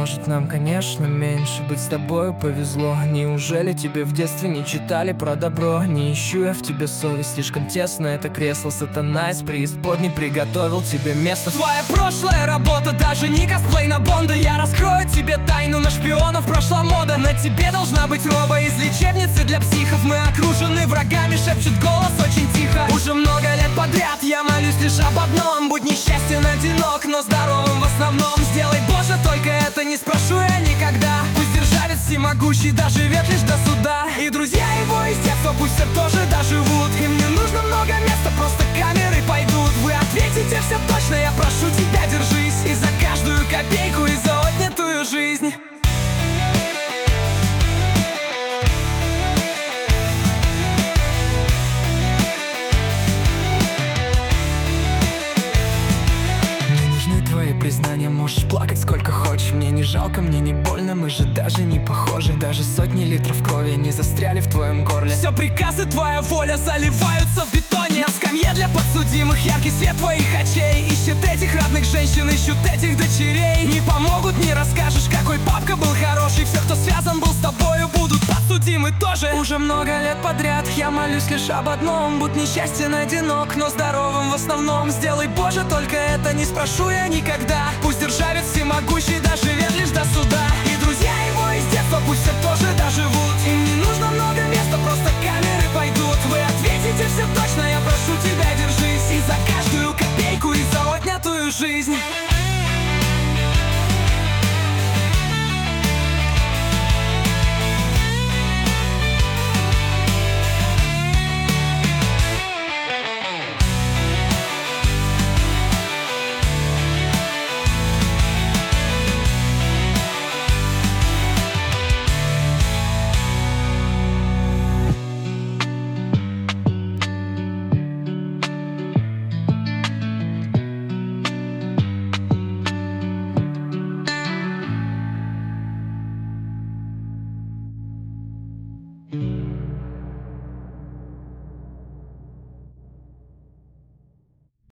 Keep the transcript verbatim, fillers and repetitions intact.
может нам, конечно, меньше быть с тобою повезло. Неужели тебе в детстве не читали про добро? Не ищу я в тебе совесть, слишком тесно это кресло. Сатана из преисподней приготовил тебе место. Твоя прошлая работа, даже не косплей на Бонда. Я раскрою тебе тайну, на шпионов прошла мода. На тебе должна быть роба из лечебницы для психов. Мы окружены врагами, шепчет голос очень тихо. Уже много лет подряд я молюсь лишь об одном: будь несчастен, одинок, но здоровым в основном. Сделай, Боже, только это, не спрошу я никогда. Пусть державец всемогущий доживет лишь до суда. И друзья его из детства пусть все тоже доживут. Им не нужно много места, просто камеры пойдут. Вы ответите все точно, я прошу тебя, держись. И за каждую копейку, и за отнятую жизнь. Признание, можешь плакать сколько хочешь. Мне не жалко, мне не больно, мы же даже не похожи. Даже сотни литров крови не застряли в твоем горле. Все приказы, твоя воля заливаются в бетоне. На скамье для подсудимых яркий свет твоих очей. Ищет этих родных женщин, ищут этих дочерей. Не помогут, не расскажешь, какой папка был хороший. Все, кто связан был с тобою, будут подсудимы тоже. Уже много лет подряд я молюсь лишь об одном: будь несчастен, одинок, но здоровым в основном. Сделай, Боже, только это, не спрошу я никогда. Пусть державец всемогущий доживет лишь до суда. И друзья его из детства пусть все тоже доживут. Им не нужно много места, просто камеры пойдут. Вы ответите все точно, я прошу тебя, держись. И за каждую копейку, и за отнятую жизнь. Mm-hmm.